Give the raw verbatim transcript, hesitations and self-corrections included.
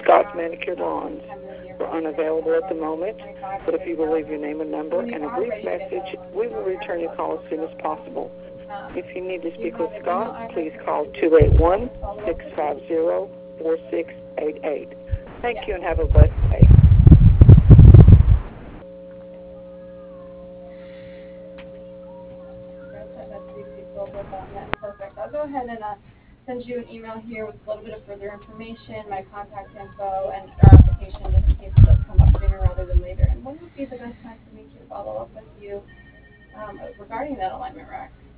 Scott's Manicure Lawns. We're unavailable at the moment, but if you will leave your name and number and a brief message, we will return your call as soon as possible. If you need to speak with Scott, please call two eight one, six five zero, four six eight eight. Thank you and have a blessed day. Perfect. I'll go ahead and uh, send you an email here with a little bit of further information, my contact info, and our application just in case it does come up sooner rather than later. And when would be the best time for me to follow up with you um, regarding that alignment rack?